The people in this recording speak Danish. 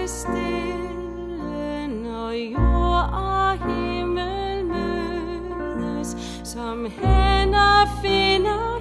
stille, når jord og himmel mødes, som hænder finder